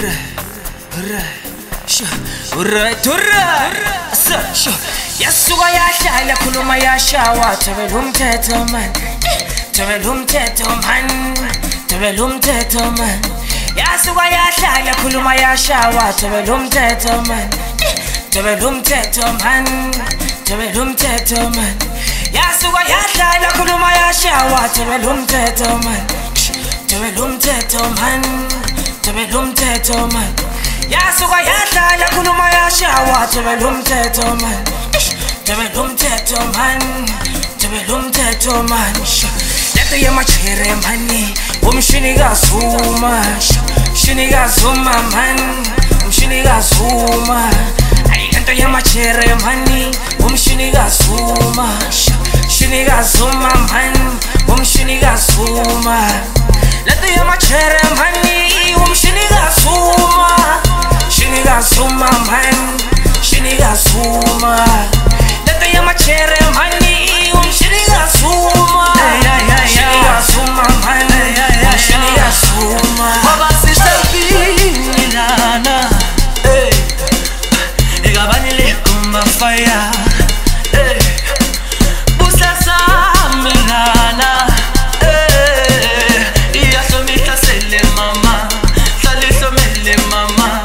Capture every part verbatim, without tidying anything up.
Alright, alright. So, yasuka yahlala khuluma yashawa thobela umthetho man. Thobela umthetho man. Thobela umthetho man. Yasuka yahlala khuluma yashawa thobela umthetho man. Thobela umthetho man. Thobela umthetho man. Yasuka yahlala khuluma yashawa thobela umthetho man. Thobela umthetho man. Thobela umthetho man. Yasuka yahlala khuluma yashawa thobela umthetho man. Thobela umthetho man. Thobela umthetho man. Lethe yamachere mani umshini kazuma. Mshini kazuma man. Mshini kazuma. Ayinto yamachere mani umshini kazuma. Mshini kazuma man. Umshini kazuma. Lethe yamachere mani umshini kazuma. Shini kazuma man, shini kazuma. Lethe yamachere mani, um shini kazuma. Shini kazuma man, um shini kazuma. Baba sister Milana, eh, egabani le kumba fire, eh, busasa Milana, eh, iya somita sele mama, sale somele mama.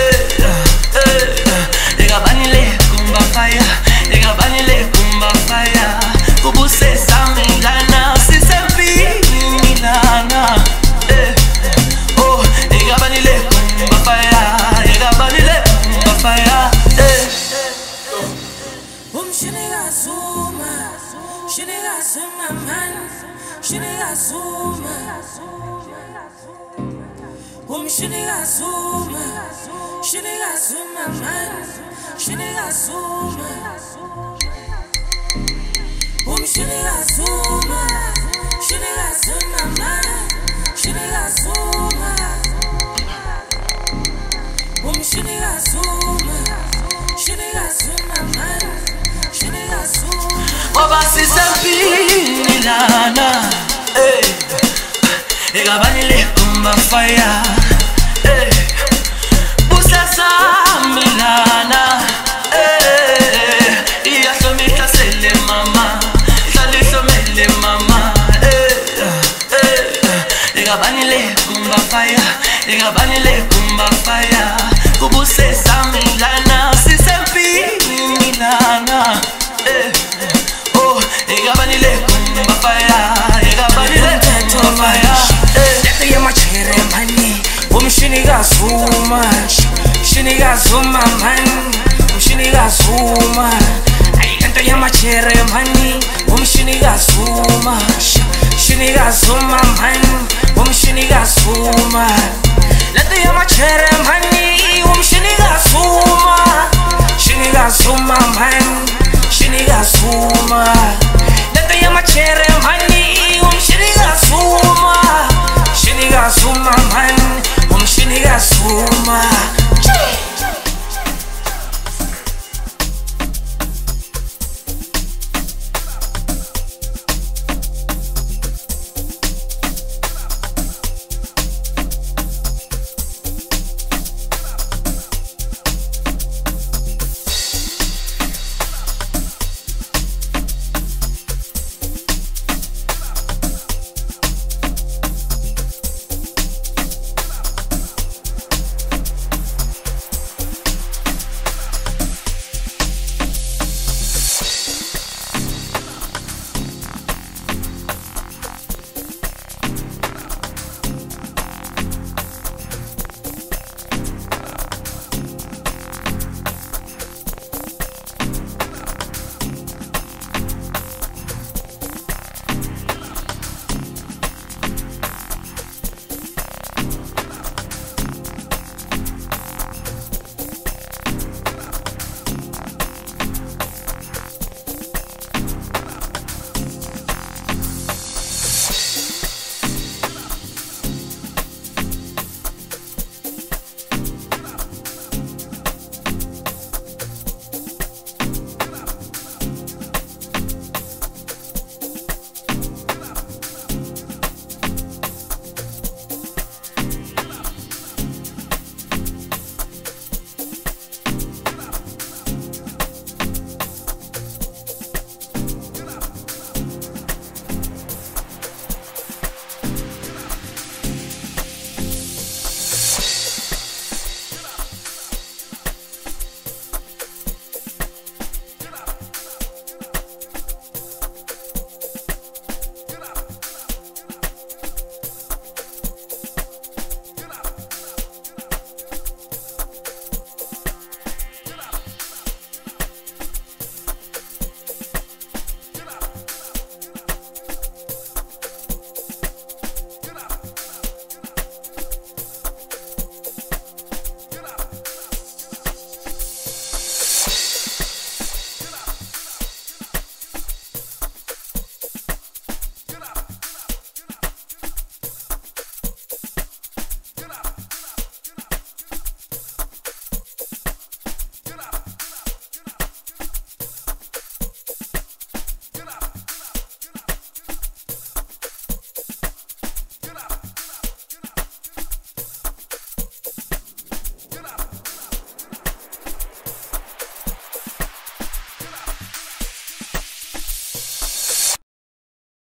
Shini kazuma, shini kazuma man, shini kazuma. Um shini kazuma, shini kazuma man, shini kazuma. Um shini kazuma, shini kazuma man, shini kazuma. Um shini kazuma, shini kazuma man. Baba sister Milana, eh, egabani le kumba fire, eh, busasa Milana, eh, iya somita sele mama, sale somele mama, eh, eh, egabani le kumba fire, egabani le kumba fire, kubusesa Milana, sister Milana. Egabani le kumba fire, egabani le kumba fire. Lethe yamachere mani, umshini kazuma. Shini kazuma man, umshini kazuma. Ayinto yamachere mani, umshini kazuma. Shini kazuma man, umshini kazuma.